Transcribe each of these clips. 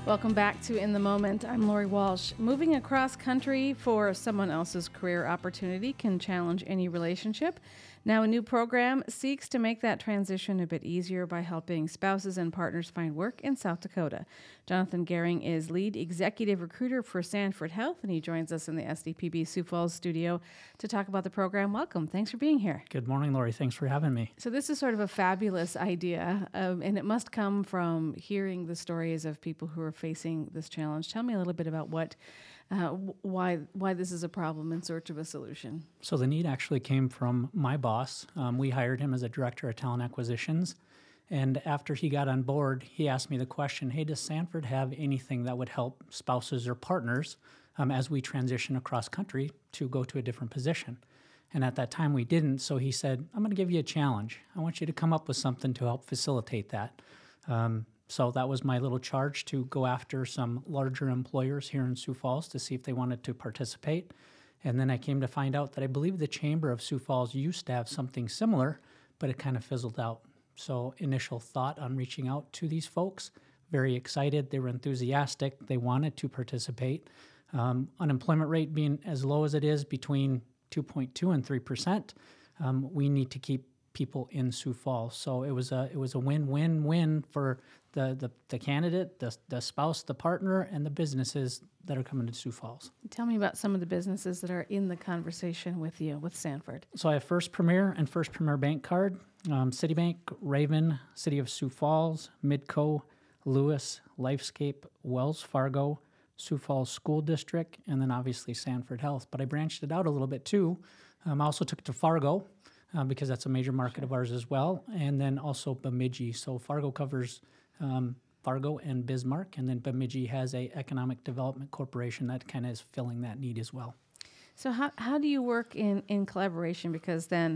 Welcome back to In the Moment. I'm Lori Walsh. Moving across country for someone else's career opportunity can challenge any relationship. Now, a new program seeks to make that transition a bit easier by helping spouses and partners find work in South Dakota. Jonathan Gehring is lead executive recruiter for Sanford Health, and he joins us in the SDPB Sioux Falls studio to talk about the program. Welcome. Thanks for being here. Good morning, Lori. Thanks for having me. So this is sort of a fabulous idea, and it must come from hearing the stories of people who are facing this challenge. Tell me a little bit about why this is a problem in search of a solution. So the need actually came from my boss. We hired him as a director of talent acquisitions. And after he got on board, he asked me the question, hey, does Sanford have anything that would help spouses or partners as we transition across country to go to a different position? And at that time we didn't. So he said, I'm going to give you a challenge. I want you to come up with something to help facilitate that. So that was my little charge, to go after some larger employers here in Sioux Falls to see if they wanted to participate. And then I came to find out that I believe the Chamber of Sioux Falls used to have something similar, but it kind of fizzled out. So initial thought on reaching out to these folks, very excited, they were enthusiastic, they wanted to participate. Unemployment rate being as low as it is, between 2.2 and 3%, we need to keep people in Sioux Falls. So it was a win-win-win for the candidate, the spouse, the partner, and the businesses that are coming to Sioux Falls. Tell me about some of the businesses that are in the conversation with you, with Sanford. So I have First Premier and First Premier Bank Card, Citibank, Raven, City of Sioux Falls, Midco, Lewis, Lifescape, Wells Fargo, Sioux Falls School District, and then obviously Sanford Health. But I branched it out a little bit too. I also took it to Fargo, because that's a major market of ours as well, and then also Bemidji. So Fargo covers Fargo and Bismarck, and then Bemidji has a economic development corporation that kind of is filling that need as well. So how do you work in collaboration? Because then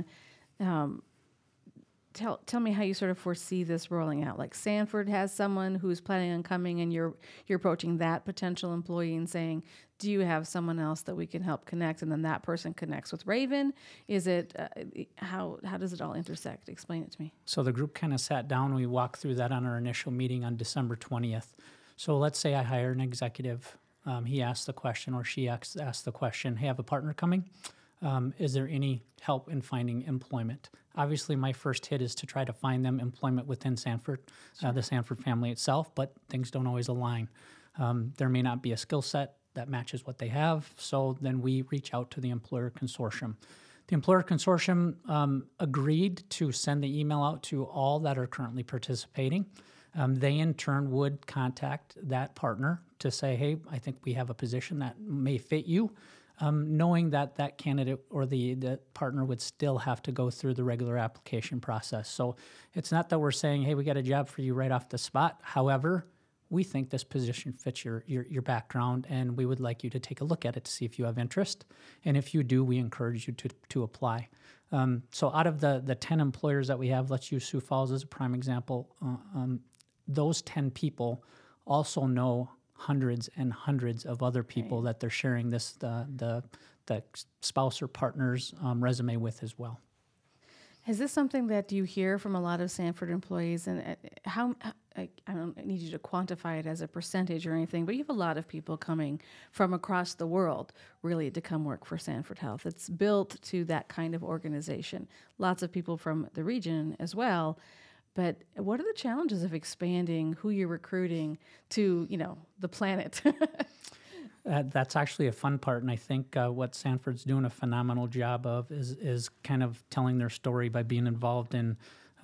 tell me how you sort of foresee this rolling out. Like Sanford has someone who's planning on coming, and you're approaching that potential employee and saying, do you have someone else that we can help connect? And then that person connects with Raven. Is it how does it all intersect? Explain it to me. So the group kind of sat down. We walked through that on our initial meeting on December 20th. So let's say I hire an executive. He asked the question, or she asked the question, hey, I have a partner coming. Is there any help in finding employment? Obviously, my first hit is to try to find them employment within Sanford, the Sanford family itself, but things don't always align. There may not be a skill set that matches what they have, so then we reach out to the employer consortium. The employer consortium agreed to send the email out to all that are currently participating. They in turn would contact that partner to say, hey, I think we have a position that may fit you. Knowing that candidate or the partner would still have to go through the regular application process. So it's not that we're saying, hey, we got a job for you right off the spot. However, we think this position fits your background, and we would like you to take a look at it to see if you have interest. And if you do, we encourage you to apply. So out of the 10 employers that we have, let's use Sioux Falls as a prime example, those 10 people also know hundreds and hundreds of other people that they're sharing the spouse or partner's resume with as well. Is this something that you hear from a lot of Sanford employees? And how I don't need you to quantify it as a percentage or anything, but you have a lot of people coming from across the world really to come work for Sanford Health. It's built to that kind of organization. Lots of people from the region as well. But what are the challenges of expanding who you're recruiting to, the planet? That's actually a fun part, and I think what Sanford's doing a phenomenal job of is kind of telling their story by being involved in,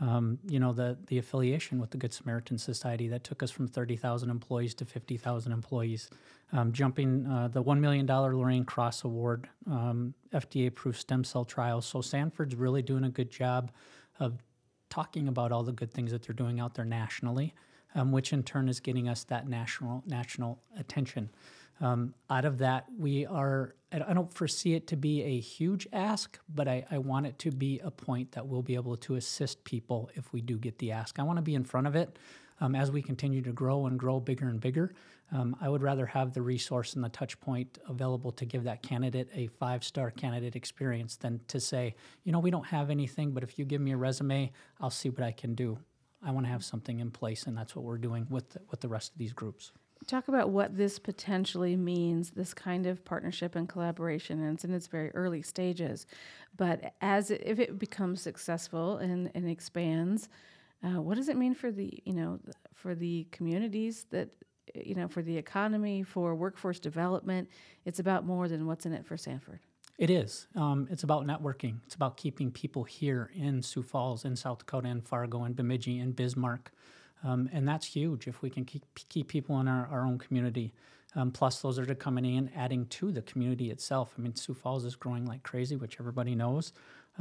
the affiliation with the Good Samaritan Society that took us from 30,000 employees to 50,000 employees, jumping the $1 million Lorraine Cross Award, FDA-approved stem cell trials. So Sanford's really doing a good job of talking about all the good things that they're doing out there nationally, which in turn is getting us that national attention. Out of that, I don't foresee it to be a huge ask, but I want it to be a point that we'll be able to assist people if we do get the ask. I want to be in front of it as we continue to grow and grow bigger and bigger. I would rather have the resource and the touch point available to give that candidate a 5-star candidate experience than to say, we don't have anything, but if you give me a resume, I'll see what I can do. I want to have something in place, and that's what we're doing with the rest of these groups. Talk about what this potentially means, this kind of partnership and collaboration, and it's in its very early stages. But if it becomes successful and expands, what does it mean for for the communities that, for the economy, for workforce development? It's about more than what's in it for Sanford. It is. It's about networking. It's about keeping people here in Sioux Falls, in South Dakota, in Fargo, in Bemidji, in Bismarck. And that's huge if we can keep people in our own community. Plus, those are coming in, adding to the community itself. I mean, Sioux Falls is growing like crazy, which everybody knows.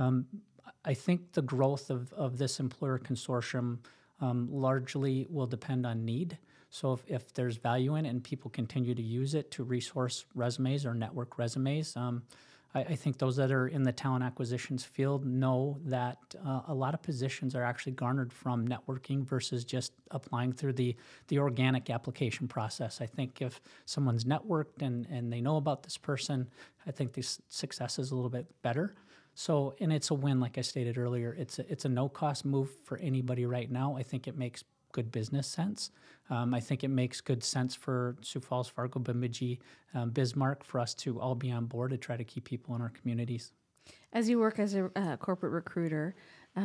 I think the growth of this employer consortium largely will depend on need. So if there's value in it and people continue to use it to resource resumes or network resumes, I think those that are in the talent acquisitions field know that a lot of positions are actually garnered from networking versus just applying through the organic application process. I think if someone's networked and they know about this person, I think the success is a little bit better. So, and it's a win, like I stated earlier. It's a no-cost move for anybody right now. I think it makes good business sense. I think it makes good sense for Sioux Falls, Fargo, Bemidji, Bismarck, for us to all be on board to try to keep people in our communities. As you work as a corporate recruiter,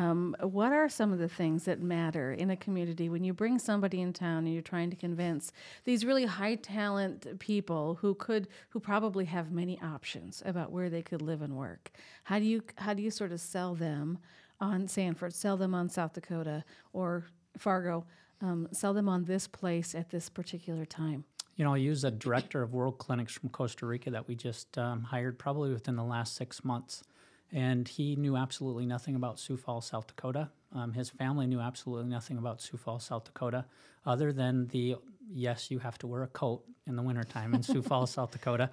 what are some of the things that matter in a community when you bring somebody in town and you're trying to convince these really high talent people who probably have many options about where they could live and work? How do you sort of sell them on Sanford, sell them on South Dakota or Fargo, sell them on this place at this particular time? I use a director of World Clinics from Costa Rica that we just hired probably within the last 6 months. And he knew absolutely nothing about Sioux Falls, South Dakota. His family knew absolutely nothing about Sioux Falls, South Dakota, other than yes, you have to wear a coat in the wintertime in Sioux Falls, South Dakota.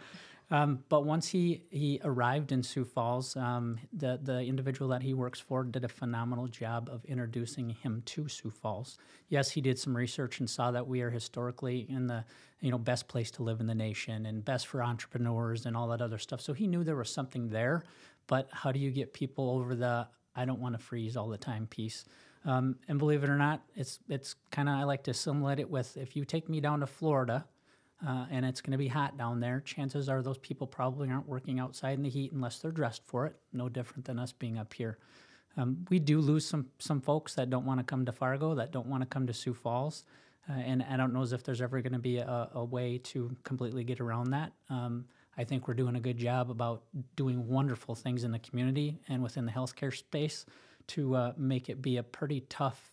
But once he arrived in Sioux Falls, the individual that he works for did a phenomenal job of introducing him to Sioux Falls. Yes, he did some research and saw that we are historically in the best place to live in the nation and best for entrepreneurs and all that other stuff. So he knew there was something there. But how do you get people over the I don't want to freeze all the time piece? And believe it or not, it's kind of, I like to simulate it with, if you take me down to Florida and it's going to be hot down there, chances are those people probably aren't working outside in the heat unless they're dressed for it. No different than us being up here. We do lose some folks that don't want to come to Fargo, that don't want to come to Sioux Falls. And I don't know as if there's ever going to be a way to completely get around that. I think we're doing a good job about doing wonderful things in the community and within the healthcare space to make it be a pretty tough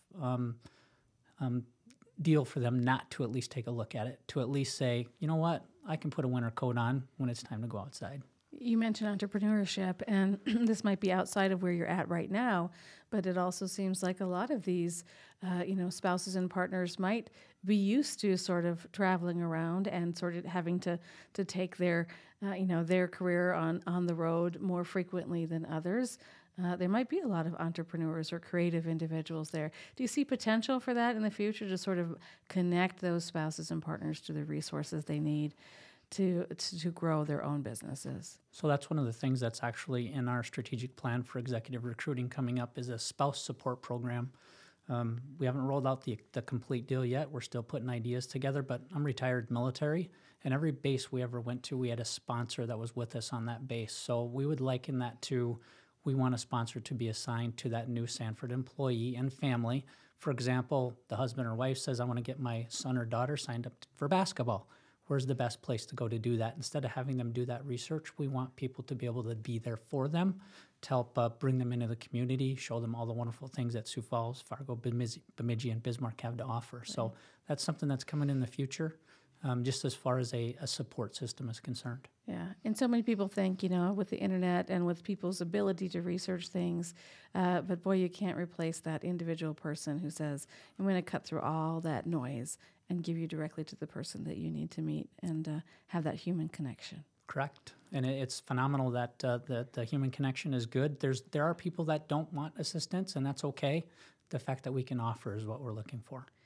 deal for them not to at least take a look at it, to at least say, you know what, I can put a winter coat on when it's time to go outside. You mentioned entrepreneurship, and this might be outside of where you're at right now, but it also seems like a lot of these, spouses and partners might be used to sort of traveling around and sort of having to take their career on the road more frequently than others. There might be a lot of entrepreneurs or creative individuals there. Do you see potential for that in the future to sort of connect those spouses and partners to the resources they need to grow their own businesses? So that's one of the things that's actually in our strategic plan for executive recruiting coming up is a spouse support program. We haven't rolled out the complete deal yet. We're still putting ideas together, but I'm retired military, and every base we ever went to, we had a sponsor that was with us on that base. So we would liken that to, we want a sponsor to be assigned to that new Sanford employee and family. For example, the husband or wife says, I want to get my son or daughter signed up for basketball. Where's the best place to go to do that? Instead of having them do that research, we want people to be able to be there for them, to help bring them into the community, show them all the wonderful things that Sioux Falls, Fargo, Bemidji, and Bismarck have to offer. Right. So that's something that's coming in the future, just as far as a support system is concerned. Yeah, and so many people think, with the internet and with people's ability to research things, but boy, you can't replace that individual person who says, I'm going to cut through all that noise and give you directly to the person that you need to meet and have that human connection. Correct. And it's phenomenal that the human connection is good. There are people that don't want assistance, and that's okay. The fact that we can offer is what we're looking for.